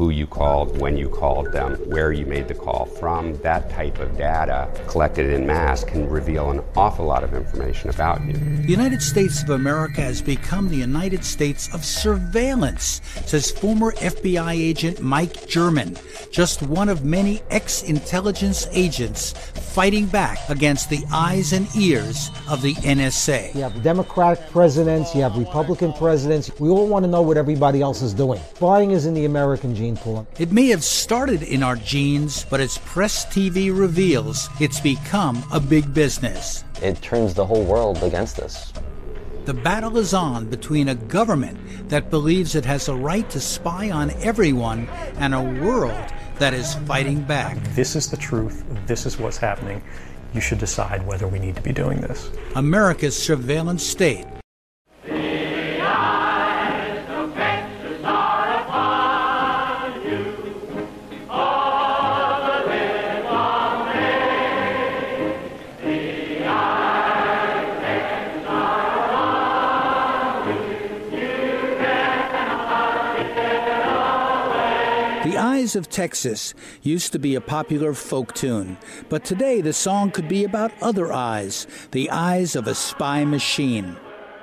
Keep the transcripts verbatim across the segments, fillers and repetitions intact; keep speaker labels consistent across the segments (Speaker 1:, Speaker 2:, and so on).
Speaker 1: who you called, when you called them, where you made the call from. That type of data collected en masse can reveal an awful lot of information about you.
Speaker 2: The United States of America has become the United States of surveillance, says former F B I agent Mike German, just one of many ex-intelligence agents fighting back against the eyes and ears of the N S A.
Speaker 3: You have Democratic presidents, you have Republican presidents. We all want to know what everybody else is doing. Spying is in the American gene pool.
Speaker 2: It may have started in our genes, but as Press T V reveals, it's become a big business.
Speaker 4: It turns the whole world against us.
Speaker 2: The battle is on between a government that believes it has a right to spy on everyone and a world that is fighting back.
Speaker 5: This is the truth. This is what's happening. You should decide whether we need to be doing this.
Speaker 2: America's surveillance state. The Eyes of Texas used to be a popular folk tune, but today the song could be about other eyes, the eyes of a spy machine.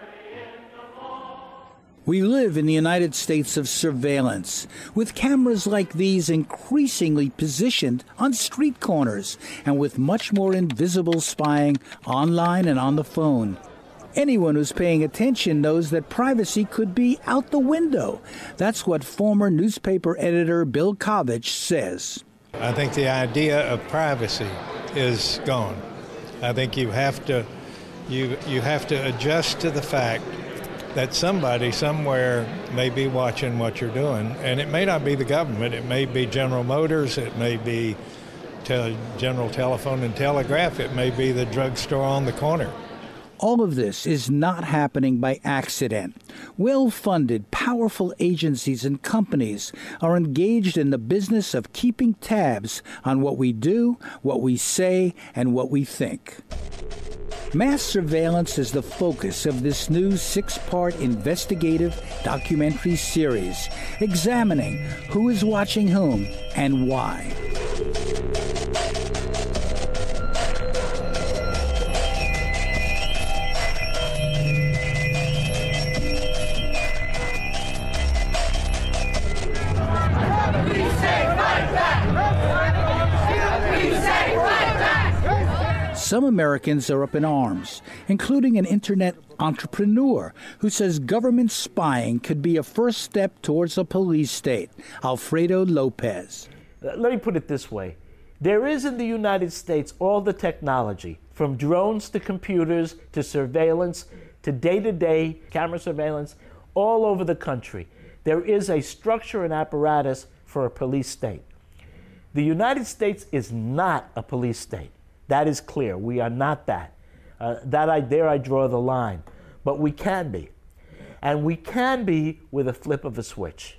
Speaker 2: We live in the United States of surveillance, with cameras like these increasingly positioned on street corners and with much more invisible spying online and on the phone. Anyone who's paying attention knows that privacy could be out the window. That's what former newspaper editor Bill Kovach says.
Speaker 6: I think the idea of privacy is gone. I think you have to you you have to adjust to the fact that somebody somewhere may be watching what you're doing, and it may not be the government. It may be General Motors. It may be te- General Telephone and Telegraph. It may be the drugstore on the corner.
Speaker 2: All of this is not happening by accident. Well-funded, powerful agencies and companies are engaged in the business of keeping tabs on what we do, what we say, and what we think. Mass surveillance is the focus of this new six-part investigative documentary series, examining who is watching whom and why. Some Americans are up in arms, including an internet entrepreneur who says government spying could be a first step towards a police state. Alfredo Lopez.
Speaker 7: Let me put it this way. There is in the United States all the technology, from drones to computers to surveillance to day-to-day camera surveillance all over the country. There is a structure and apparatus for a police state. The United States is not a police state. That is clear. We are not that. Uh, that I, there I draw the line. But we can be. And we can be with a flip of a switch.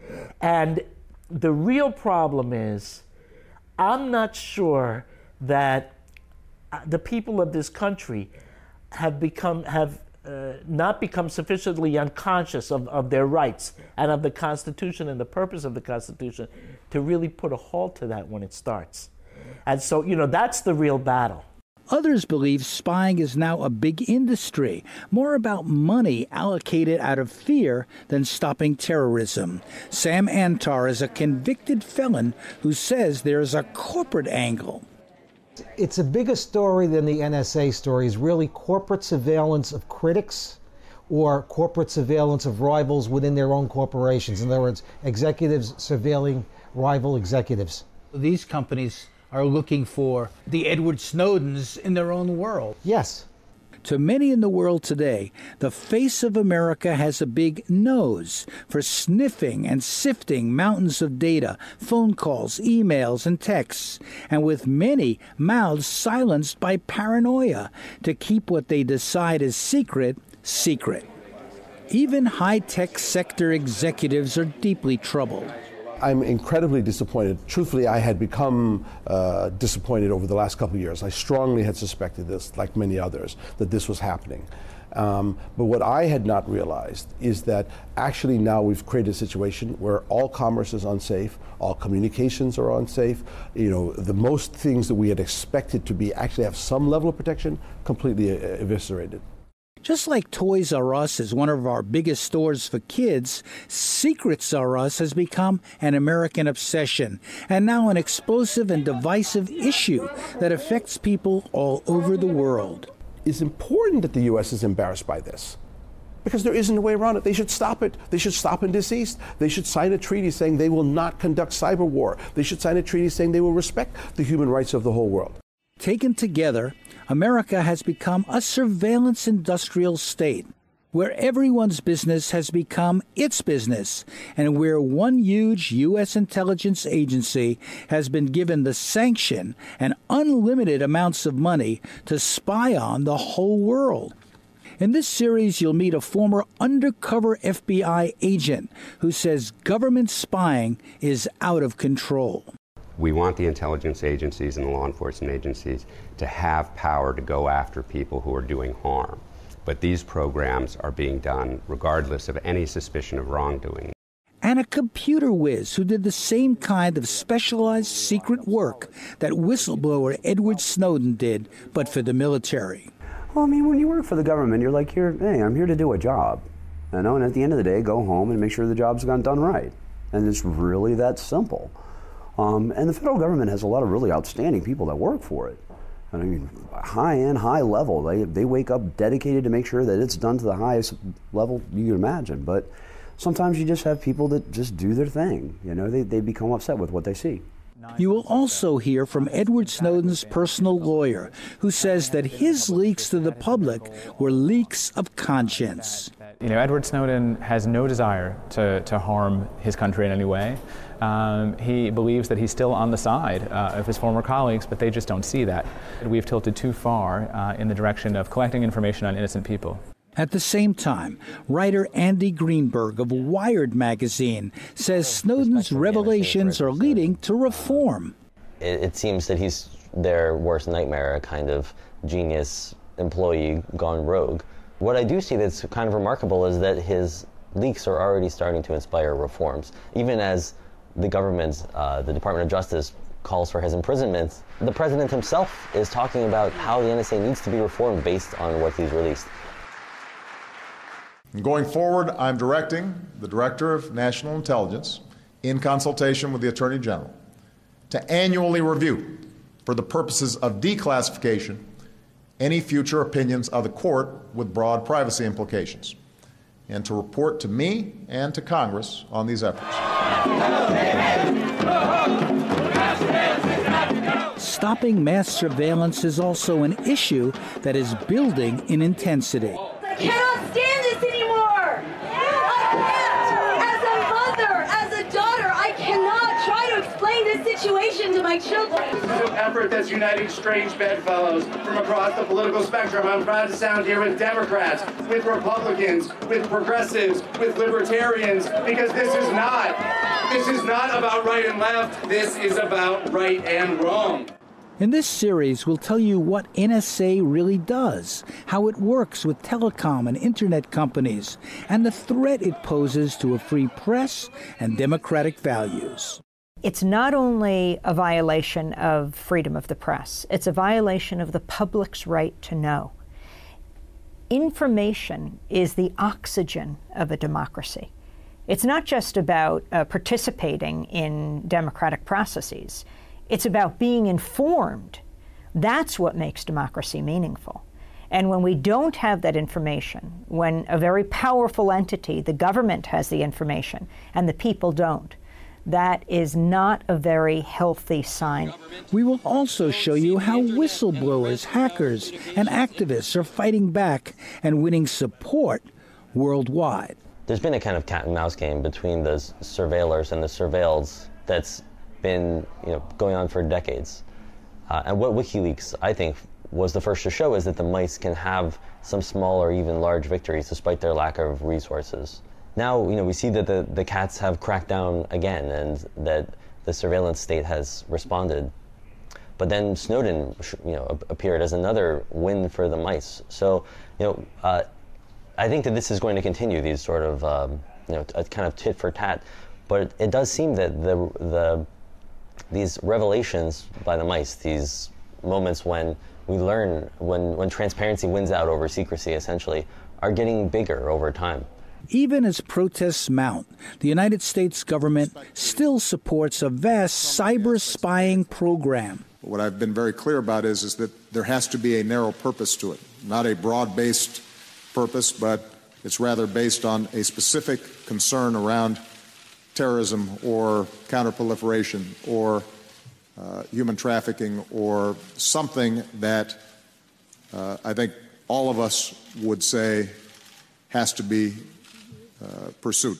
Speaker 7: And the real problem is, I'm not sure that the people of this country have become, have uh, not become sufficiently unconscious of, of their rights and of the Constitution and the purpose of the Constitution to really put a halt to that when it starts. And so, you know, that's the real battle.
Speaker 2: Others believe spying is now a big industry, more about money allocated out of fear than stopping terrorism. Sam Antar is a convicted felon who says there is a corporate angle.
Speaker 3: It's a bigger story than the N S A story. It's really corporate surveillance of critics or corporate surveillance of rivals within their own corporations. In other words, executives surveilling rival executives.
Speaker 2: These companies are looking for the Edward Snowdens in their own world.
Speaker 3: Yes.
Speaker 2: To many in the world today, the face of America has a big nose for sniffing and sifting mountains of data, phone calls, emails, and texts, and with many mouths silenced by paranoia to keep what they decide is secret, secret. Even high-tech sector executives are deeply troubled.
Speaker 8: I'm incredibly disappointed. Truthfully, I had become uh, disappointed over the last couple of years. I strongly had suspected this, like many others, that this was happening. Um, but what I had not realized is that actually now we've created a situation where all commerce is unsafe, all communications are unsafe. You know, the most things that we had expected to be actually have some level of protection completely eviscerated.
Speaker 2: Just like Toys R Us is one of our biggest stores for kids, Secrets R Us has become an American obsession and now an explosive and divisive issue that affects people all over the world.
Speaker 8: It's important that the U S is embarrassed by this, because there isn't a way around it. They should stop it. They should stop in deceased. They should sign a treaty saying they will not conduct cyber war. They should sign a treaty saying they will respect the human rights of the whole world.
Speaker 2: Taken together, America has become a surveillance industrial state, where everyone's business has become its business, and where one huge U S intelligence agency has been given the sanction and unlimited amounts of money to spy on the whole world. In this series, you'll meet a former undercover F B I agent who says government spying is out of control.
Speaker 1: We want the intelligence agencies and the law enforcement agencies to have power to go after people who are doing harm. But these programs are being done regardless of any suspicion of wrongdoing.
Speaker 2: And a computer whiz who did the same kind of specialized secret work that whistleblower Edward Snowden did, but for the military.
Speaker 9: Well, I mean, when you work for the government, you're like, here, hey, I'm here to do a job. You know, and at the end of the day, go home and make sure the job's gone done right. And it's really that simple. Um, and the federal government has a lot of really outstanding people that work for it. I mean, high end, high level. They they wake up dedicated to make sure that it's done to the highest level you can imagine. But sometimes you just have people that just do their thing. You know, they, they become upset with what they see.
Speaker 2: You will also hear from Edward Snowden's personal lawyer, who says that his leaks to the public were leaks of conscience.
Speaker 10: You know, Edward Snowden has no desire to, to harm his country in any way. Um, he believes that he's still on the side uh, of his former colleagues, but they just don't see that. We've tilted too far uh, in the direction of collecting information on innocent people.
Speaker 2: At the same time, writer Andy Greenberg of Wired magazine says Snowden's revelations are leading to reform.
Speaker 4: It, it seems that he's their worst nightmare, a kind of genius employee gone rogue. What I do see that's kind of remarkable is that his leaks are already starting to inspire reforms. Even as the government, uh, the Department of Justice, calls for his imprisonment, the president himself is talking about how the N S A needs to be reformed based on what he's released.
Speaker 11: Going forward, I'm directing the Director of National Intelligence, in consultation with the Attorney General, to annually review, for the purposes of declassification, any future opinions of the court with broad privacy implications, and to report to me and to Congress on these efforts.
Speaker 2: Stopping mass surveillance is also an issue that is building in intensity.
Speaker 12: I cannot stand this anymore! I can't! As a mother, as a daughter, I cannot try to explain this situation to my children.
Speaker 13: This is an effort that's uniting strange bedfellows from across the political spectrum. I'm proud to sound here with Democrats, with Republicans, with progressives, with libertarians, because this is not, this is not about right and left. This is about right and wrong.
Speaker 2: In this series, we'll tell you what N S A really does, how it works with telecom and internet companies, and the threat it poses to a free press and democratic values.
Speaker 14: It's not only a violation of freedom of the press, it's a violation of the public's right to know. Information is the oxygen of a democracy. It's not just about uh, participating in democratic processes. It's about being informed. That's what makes democracy meaningful. And when we don't have that information, when a very powerful entity, the government, has the information and the people don't, that is not a very healthy sign.
Speaker 2: We will also show you how whistleblowers, hackers, and activists are fighting back and winning support worldwide.
Speaker 4: There's been a kind of cat and mouse game between the surveillers and the surveilled that's been, you know, going on for decades. Uh, and what WikiLeaks, I think, was the first to show is that the mice can have some small or even large victories despite their lack of resources. Now, you know, we see that the, the cats have cracked down again and that the surveillance state has responded. But then Snowden, you know, appeared as another win for the mice. So, you know, uh, I think that this is going to continue, these sort of, um, you know, a kind of tit for tat. But it does seem that the the these revelations by the mice, these moments when we learn, when, when transparency wins out over secrecy, essentially, are getting bigger over time.
Speaker 2: Even as protests mount, the United States government still supports a vast cyber spying program.
Speaker 11: What I've been very clear about is, is that there has to be a narrow purpose to it, not a broad-based purpose, but it's rather based on a specific concern around terrorism or counterproliferation or uh, human trafficking or something that uh, I think all of us would say has to be uh, pursued.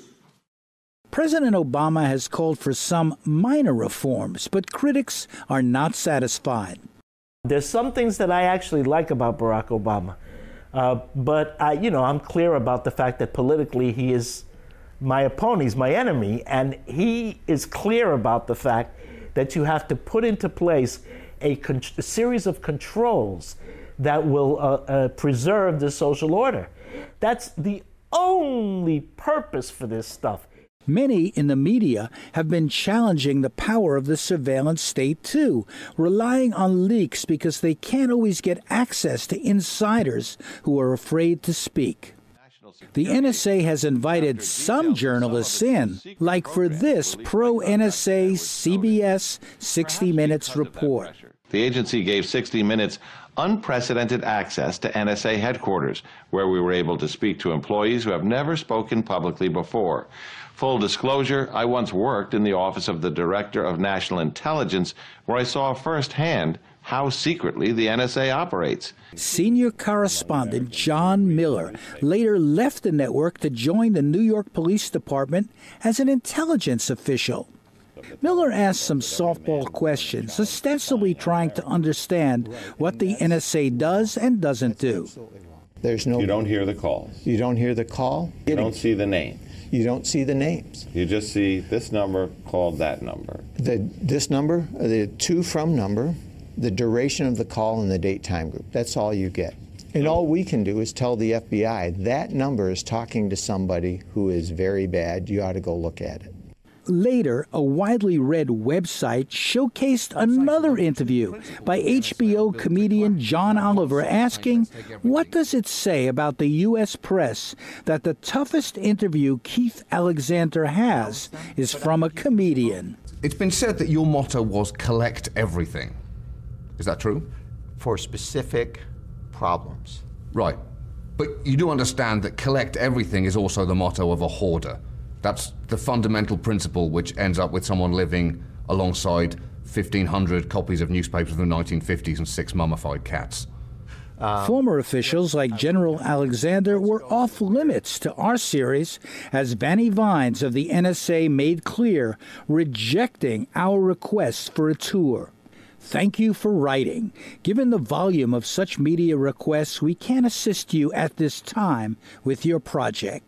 Speaker 2: President Obama has called for some minor reforms, but critics are not satisfied.
Speaker 7: There's some things that I actually like about Barack Obama, uh, but I, you know, I'm clear about the fact that politically he is my opponent, he's my enemy, and he is clear about the fact that you have to put into place a, con- a series of controls that will uh, uh, preserve the social order. That's the only purpose for this stuff.
Speaker 2: Many in the media have been challenging the power of the surveillance state, too, relying on leaks because they can't always get access to insiders who are afraid to speak. The N S A has invited some journalists in, like for this pro-N S A C B S sixty minutes report.
Speaker 15: The agency gave sixty minutes unprecedented access to N S A headquarters, where we were able to speak to employees who have never spoken publicly before. Full disclosure, I once worked in the office of the Director of National Intelligence, where I saw firsthand how secretly the N S A operates.
Speaker 2: Senior correspondent John Miller later left the network to join the New York Police Department as an intelligence official. Miller asked some softball questions, ostensibly trying to understand what the N S A does and doesn't do.
Speaker 16: There's no.
Speaker 15: You don't hear the calls.
Speaker 16: You don't hear the call.
Speaker 15: You don't see the name.
Speaker 16: You don't see the names.
Speaker 15: You just see this number called that number.
Speaker 16: The this number, the to from number, the duration of the call, and the date time group. That's all you get. And all we can do is tell the F B I that number is talking to somebody who is very bad. You ought to go look at it.
Speaker 2: Later, a widely read website showcased another interview by H B O comedian John Oliver asking, what does it say about the U S press that the toughest interview Keith Alexander has is from a comedian?
Speaker 17: It's been said that your motto was collect everything. Is that true?
Speaker 18: For specific problems.
Speaker 17: Right. But you do understand that collect everything is also the motto of a hoarder. That's the fundamental principle which ends up with someone living alongside fifteen hundred copies of newspapers from the nineteen fifties and six mummified cats.
Speaker 2: Um, Former officials like General Alexander were off limits to our series, as Vanny Vines of the N S A made clear, rejecting our request for a tour. Thank you for writing. Given the volume of such media requests, we can't assist you at this time with your project.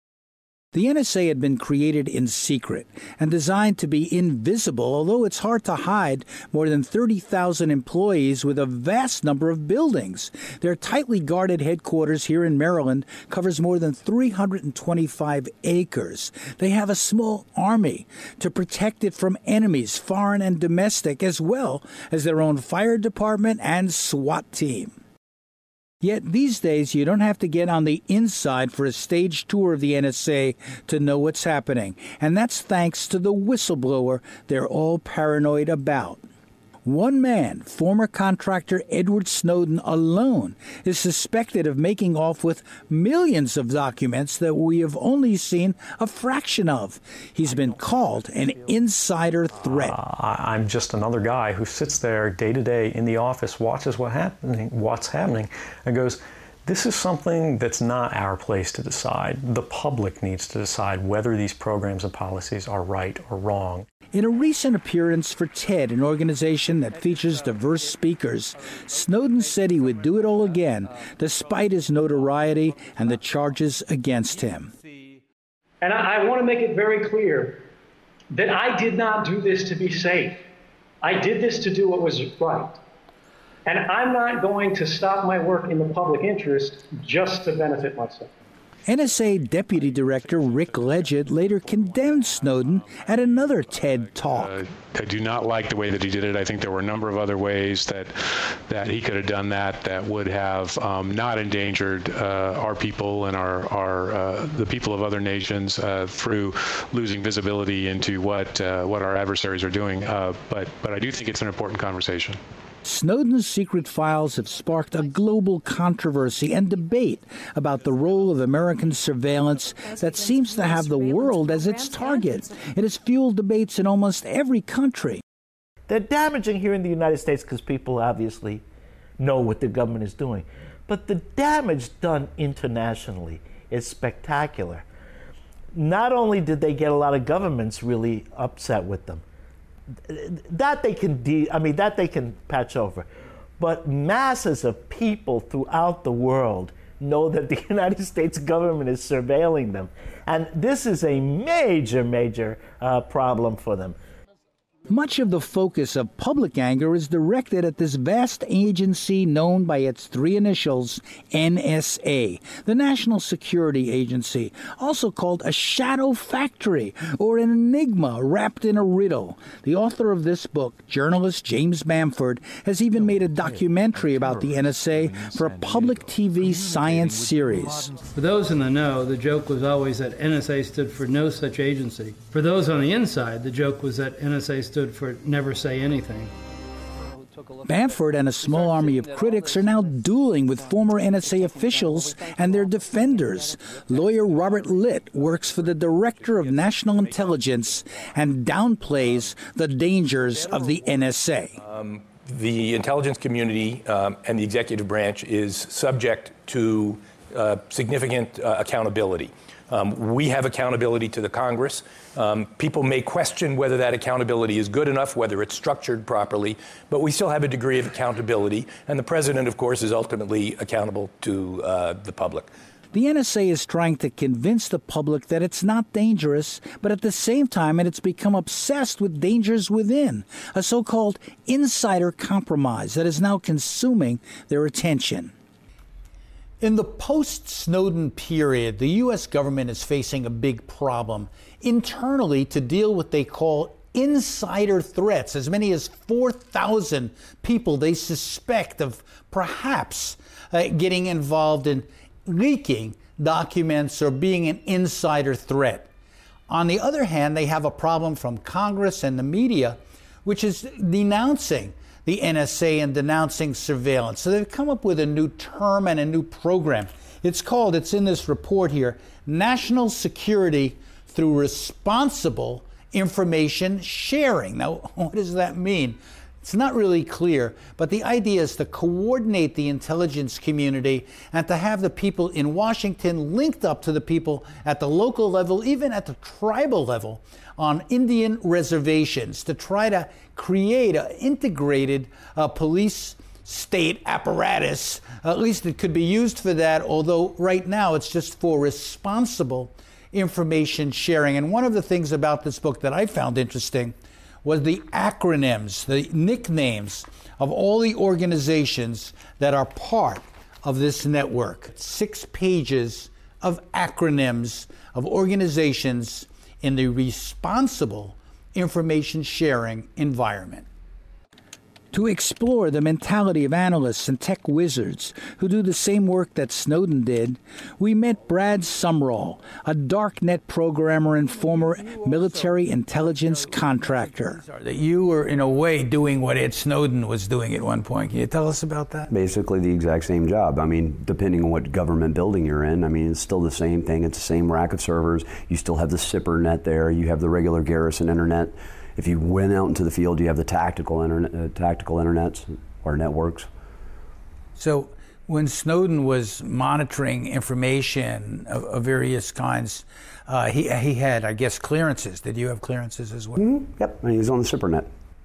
Speaker 2: The N S A had been created in secret and designed to be invisible, although it's hard to hide more than thirty thousand employees with a vast number of buildings. Their tightly guarded headquarters here in Maryland covers more than three hundred twenty-five acres. They have a small army to protect it from enemies, foreign and domestic, as well as their own fire department and SWAT team. Yet these days, you don't have to get on the inside for a stage tour of the N S A to know what's happening. And that's thanks to the whistleblower they're all paranoid about. One man, former contractor Edward Snowden alone, is suspected of making off with millions of documents that we have only seen a fraction of. He's been called an insider threat.
Speaker 5: Uh, I'm just another guy who sits there day to day in the office, watches what happening, what's happening, and goes, this is something that's not our place to decide. The public needs to decide whether these programs and policies are right or wrong.
Speaker 2: In a recent appearance for TED, an organization that features diverse speakers, Snowden said he would do it all again, despite his notoriety and the charges against him.
Speaker 19: And I, I want to make it very clear that I did not do this to be safe. I did this to do what was right. And I'm not going to stop my work in the public interest just to benefit myself.
Speaker 2: N S A Deputy Director Rick Leggett later condemned Snowden at another TED Talk.
Speaker 20: Uh, I do not like the way that he did it. I think there were a number of other ways that that he could have done that that would have um, not endangered uh, our people and our, our uh, the people of other nations uh, through losing visibility into what uh, what our adversaries are doing. Uh, but but I do think it's an important conversation.
Speaker 2: Snowden's secret files have sparked a global controversy and debate about the role of American surveillance that seems to have the world as its target. It has fueled debates in almost every country.
Speaker 7: They're damaging here in the United States because people obviously know what the government is doing. But the damage done internationally is spectacular. Not only did they get a lot of governments really upset with them, that they can de- I mean that they can patch over, but masses of people throughout the world know that the United States government is surveilling them, and this is a major, major uh, problem for them.
Speaker 2: Much of the focus of public anger is directed at this vast agency known by its three initials, N S A, the National Security Agency, also called a shadow factory or an enigma wrapped in a riddle. The author of this book, journalist James Bamford, has even made a documentary about the N S A for a public T V science series.
Speaker 21: For those in the know, the joke was always that N S A stood for no such agency. For those on the inside, the joke was that N S A stood for never say anything.
Speaker 2: Bamford and a small army of critics are now dueling with former N S A officials and their defenders. Lawyer Robert Litt works for the Director of National Intelligence and downplays the dangers of the N S A.
Speaker 22: Um, the intelligence community um, and the executive branch is subject to uh, significant uh, accountability. Um, we have accountability to the Congress. Um, people may question whether that accountability is good enough, whether it's structured properly, but we still have a degree of accountability. And the president, of course, is ultimately accountable to uh, the public.
Speaker 2: The N S A is trying to convince the public that it's not dangerous, but at the same time it has become obsessed with dangers within, a so-called insider compromise that is now consuming their attention. In the post-Snowden period, the U S government is facing a big problem internally to deal with what they call insider threats. As many as four thousand people they suspect of perhaps uh, getting involved in leaking documents or being an insider threat. On the other hand, they have a problem from Congress and the media, which is denouncing the N S A and denouncing surveillance. So they've come up with a new term and a new program. It's called, it's in this report here, National Security Through Responsible Information Sharing. Now, what does that mean? It's not really clear, but the idea is to coordinate the intelligence community and to have the people in Washington linked up to the people at the local level, even at the tribal level, on Indian reservations to try to create an integrated uh, police state apparatus. At least it could be used for that, although right now it's just for responsible information sharing. And one of the things about this book that I found interesting was the acronyms, the nicknames of all the organizations that are part of this network. Six pages of acronyms of organizations in the responsible information sharing environment. To explore the mentality of analysts and tech wizards who do the same work that Snowden did, we met Brad Sumrall, a darknet programmer and former military intelligence contractor. That you were, in a way, doing what Ed Snowden was doing at one point. Can you tell us about that?
Speaker 9: Basically the exact same job. I mean, depending on what government building you're in, I mean, it's still the same thing. It's the same rack of servers. You still have the SIPRnet there. You have the regular Garrison internet. If you went out into the field, you have the tactical internet, uh, tactical internets or networks.
Speaker 2: So when Snowden was monitoring information of, of various kinds, uh, he, he had, I guess, clearances. Did you have clearances as well?
Speaker 9: Mm-hmm. Yep, and he was on the SIPRnet.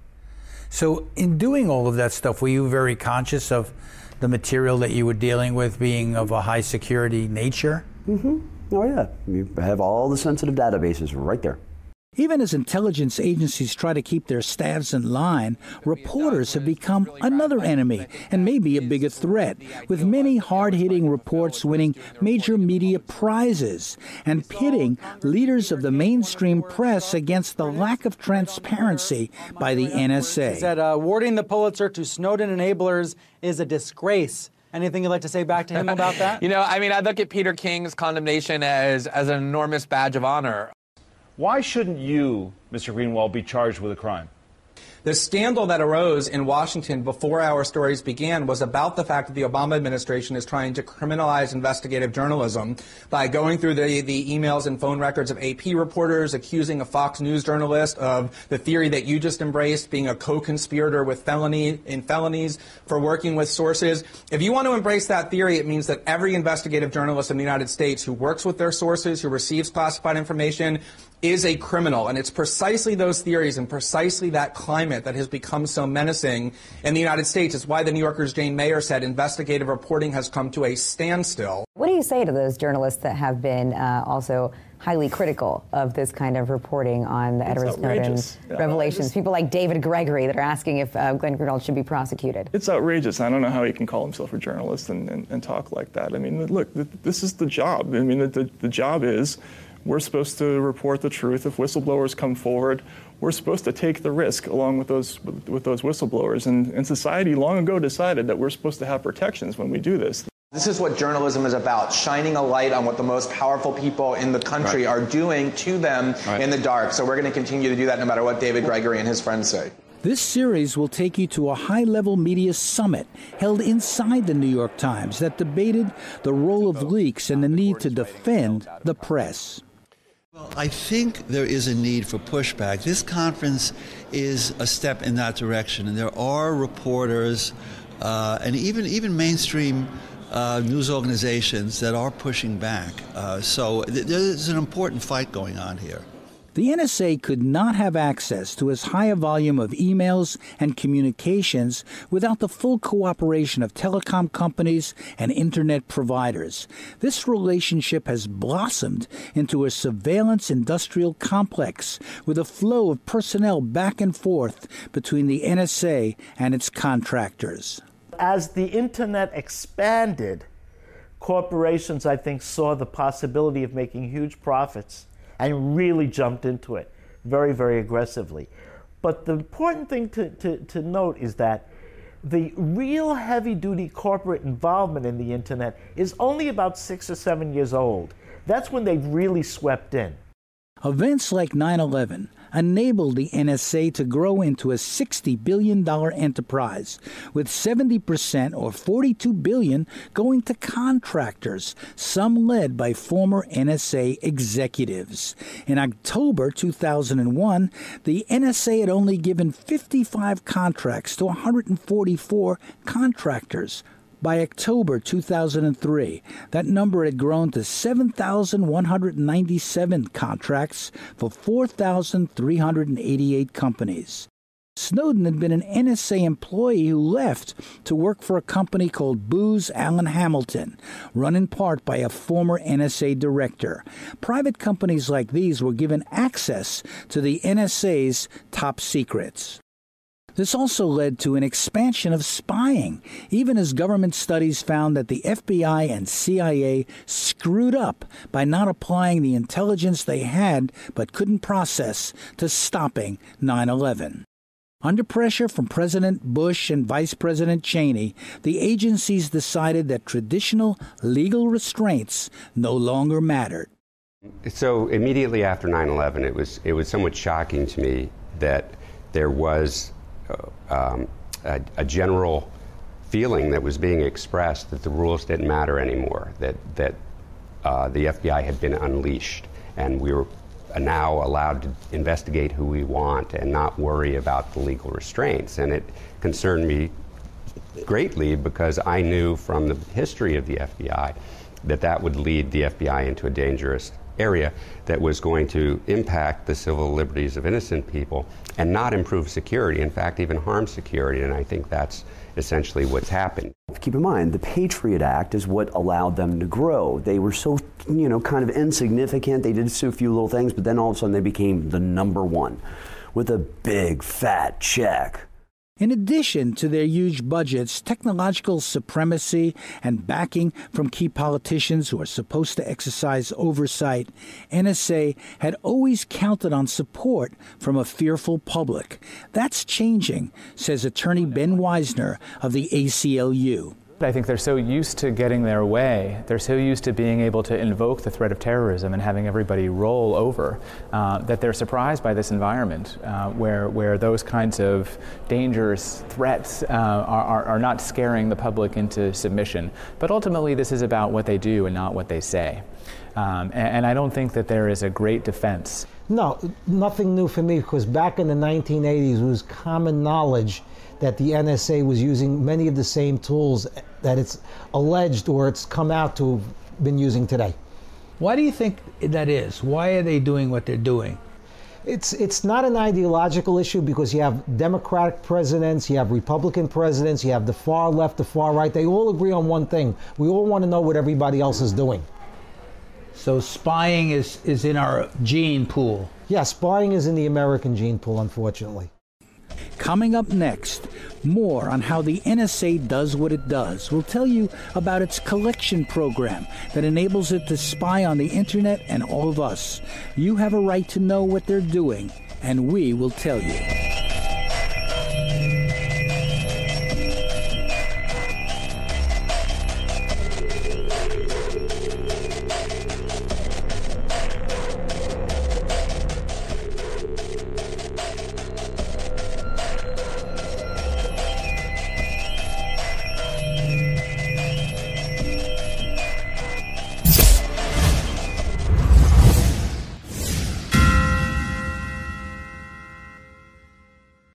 Speaker 2: So in doing all of that stuff, were you very conscious of the material that you were dealing with being of a high security nature?
Speaker 9: Mm-hmm. Oh, yeah. You have all the sensitive databases right there.
Speaker 2: Even as intelligence agencies try to keep their staffs in line, reporters have become another enemy and maybe a bigger threat, with many hard-hitting reports winning major media prizes and pitting leaders of the mainstream press against the lack of transparency by the N S A.
Speaker 3: He said uh, awarding the Pulitzer to Snowden enablers is a disgrace. Anything you'd like to say back to him about that?
Speaker 6: You know, I mean, I look at Peter King's condemnation as, as an enormous badge of honor.
Speaker 23: Why shouldn't you, Mister Greenwald, be charged with a crime?
Speaker 24: The scandal that arose in Washington before our stories began was about the fact that the Obama administration is trying to criminalize investigative journalism by going through the, the emails and phone records of A P reporters, accusing a Fox News journalist of the theory that you just embraced, being a co-conspirator with felony in felonies for working with sources. If you want to embrace that theory, it means that every investigative journalist in the United States who works with their sources, who receives classified information, is a criminal. And it's precisely those theories and precisely that climate that has become so menacing in the United States. It's why the New Yorker's Jane Mayer said investigative reporting has come to a standstill.
Speaker 25: What do you say to those journalists that have been uh, also highly critical of this kind of reporting on the Edward Snowden
Speaker 26: Yeah.
Speaker 25: revelations? People like David Gregory that are asking if uh, Glenn Greenwald should be prosecuted.
Speaker 26: It's outrageous. I don't know how he can call himself a journalist and, and, and talk like that. I mean, look, th- this is the job. I mean, the, the, the job is we're supposed to report the truth. If whistleblowers come forward, we're supposed to take the risk along with those with, with those whistleblowers. And, and society long ago decided that we're supposed to have protections when we do this.
Speaker 24: This is what journalism is about, shining a light on what the most powerful people in the country
Speaker 26: Right.
Speaker 24: are doing to them
Speaker 26: Right.
Speaker 24: in the dark. So we're going to continue to do that no matter what David Gregory and his friends say.
Speaker 2: This series will take you to a high-level media summit held inside the New York Times that debated the role of leaks and the need to defend the press.
Speaker 27: Well, I think there is a need for pushback. This conference is a step in that direction, and there are reporters uh, and even even mainstream uh, news organizations that are pushing back. Uh, so th- there's an important fight going on here.
Speaker 2: The N S A could not have access to as high a volume of emails and communications without the full cooperation of telecom companies and internet providers. This relationship has blossomed into a surveillance industrial complex with a flow of personnel back and forth between the N S A and its contractors.
Speaker 7: As the internet expanded, corporations, I think, saw the possibility of making huge profits and really jumped into it very, very aggressively. But the important thing to, to, to note is that the real heavy-duty corporate involvement in the internet is only about six or seven years old. That's when they really swept in.
Speaker 2: Events like nine eleven enabled the N S A to grow into a sixty billion dollars enterprise, with seventy percent or forty-two billion dollars going to contractors, some led by former N S A executives. In October two thousand one, the N S A had only given fifty-five contracts to one hundred forty-four contractors. By October two thousand three, that number had grown to seven thousand one hundred ninety-seven contracts for four thousand three hundred eighty-eight companies. Snowden had been an N S A employee who left to work for a company called Booz Allen Hamilton, run in part by a former N S A director. Private companies like these were given access to the N S A's top secrets. This also led to an expansion of spying, even as government studies found that the F B I and C I A screwed up by not applying the intelligence they had but couldn't process to stopping nine eleven. Under pressure from President Bush and Vice President Cheney, the agencies decided that traditional legal restraints no longer mattered.
Speaker 1: So immediately after nine eleven, it was it was somewhat shocking to me that there was uh, um, a, a general feeling that was being expressed that the rules didn't matter anymore, that that uh, the F B I had been unleashed, and we were now allowed to investigate who we want and not worry about the legal restraints. And it concerned me greatly because I knew from the history of the F B I that that would lead the F B I into a dangerous area that was going to impact the civil liberties of innocent people and not improve security, in fact, even harm security. And I think that's essentially what's happened.
Speaker 9: Keep in mind, the Patriot Act is what allowed them to grow. They were so you know, kind of insignificant. They did a few little things, but then all of a sudden they became the number one with a big fat check.
Speaker 2: In addition to their huge budgets, technological supremacy, and backing from key politicians who are supposed to exercise oversight, N S A had always counted on support from a fearful public. That's changing, says attorney Ben Weisner of the A C L U.
Speaker 4: I think they're so used to getting their way, they're so used to being able to invoke the threat of terrorism and having everybody roll over, uh, that they're surprised by this environment uh, where, where those kinds of dangerous threats uh, are, are not scaring the public into submission. But ultimately this is about what they do and not what they say. Um, and, and I don't think that there is a great defense.
Speaker 8: No, nothing new for me, because back in the nineteen eighties it was common knowledge that the N S A was using many of the same tools that it's alleged or it's come out to have been using today.
Speaker 2: Why do you think that is? Why are they doing what they're doing?
Speaker 8: It's it's not an ideological issue, because you have Democratic presidents, you have Republican presidents, you have the far left, the far right. They all agree on one thing. We all want to know what everybody else is doing.
Speaker 2: So spying is, is in our gene pool.
Speaker 8: Yeah, spying is in the American gene pool, unfortunately.
Speaker 2: Coming up next, more on how the N S A does what it does. We'll tell you about its collection program that enables it to spy on the internet and all of us. You have a right to know what they're doing, and we will tell you.